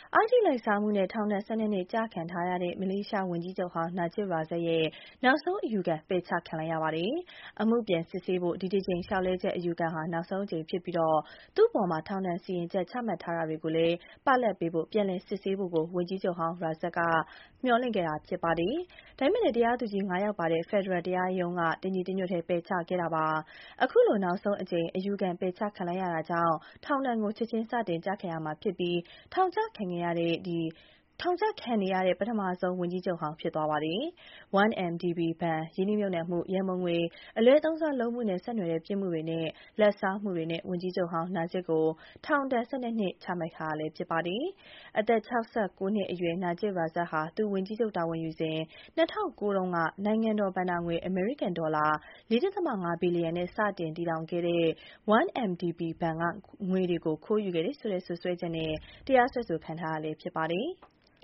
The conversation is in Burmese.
အဂတိလိုက်စားမှုနဲ့ထောင်ဒဏ်12နှစ်ကျခံထားရတဲ့မလေးရှားဝန်ကြီးချုပ်ဟောင်း Najib Razak ရဲ့နောက်ဆုံးအယူခံပယ်ချခံလိုက်ရပါတယ်။အမှုပြန်စစ်ဆေးဖို့ဒီတစ်ကြိမ်လျှောက်လဲချက်အယူခံဟာနောက်ဆုံးအကြိမ်ဖြစ်ပြီးသူ့အပေါ်ထောင်ဒဏ်စီရင်ချက်ချမှတ်ထားတာတွေကိုလည်းပလပ်ပေးဖို့ပြန်လည်စစ်ဆေးဖို့ကိုဝန်ကြီးချုပ်ဟောင်း Razak ကမျှော်လင့်ခဲ့တာဖြစ်ပါတယ်။ဒါပေမဲ့တရားသူကြီး9ယောက်ပါတဲ့ဖက်ဒရယ်တရားရုံးကတညီတညွတ်တည်းပယ်ချခဲ့တာပါ။အခုလိုနောက်ဆုံးအကြိမ်အယူခံပယ်ချခံလိုက်ရတာကြောင့်ထောင်ဒဏ်ကိုချက်ချင်းစတင်ကျခံရမှာဖြစ်ပြီးထောင်ချခံနေရတဲ့ပထမဆုံးဝန်ကြီးချုပ်ဟောင်းဖြစ်သွားပါတယ်။ 1MDB ဘဏ်ရင်းနှီးမြှုပ်နှံမှုရန်ပုံငွေအလွဲသုံးစားလုပ်မှုနဲ့ဆက်နွယ်တဲ့ပြစ်မှုတွေနဲ့လာဘ်စားမှုတွေနဲ့ဝန်ကြီးချုပ်ဟောင်း Najib ကိုထောင်ဒဏ်12နှစ်ချမှတ်ထားတာဖြစ်ပါတယ်။အသက်69နှစ်အရွယ် Najib Razak ဟာသူဝန်ကြီးချုပ်တာဝန်ယူစဉ်2009တုန်းကနိုင်ငံတော်ဘဏ္ဍာငွေအမေရိကန်ဒေါ်လာ 4.5 ဘီလီယံနဲ့စတင်တည်ထောင်ခဲ့တဲ့ 1MDB ဘဏ်ကငွေတွေကိုခိုးယူခဲ့တယ်ဆိုတဲ့စွပ်စွဲချက်နဲ့တရားစွဲဆိုခံထားရတာဖြစ်ပါတယ်။